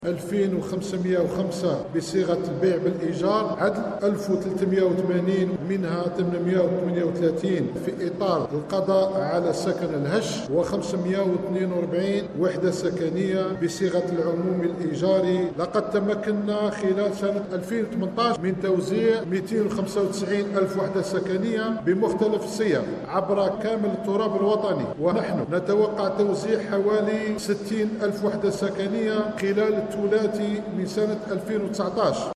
2505 بصيغة البيع بالإيجار، عدل 1380 منها 838 في إطار القضاء على سكن الهش، و542 وحدة سكنية بصيغة العموم الإيجاري. لقد تمكنا خلال سنة 2018 من توزيع 295 ألف وحدة سكنية بمختلف الصيغ عبر كامل التراب الوطني، ونحن نتوقع توزيع حوالي 60 ألف وحدة سكنية خلال الثلاثي من سنة 2019.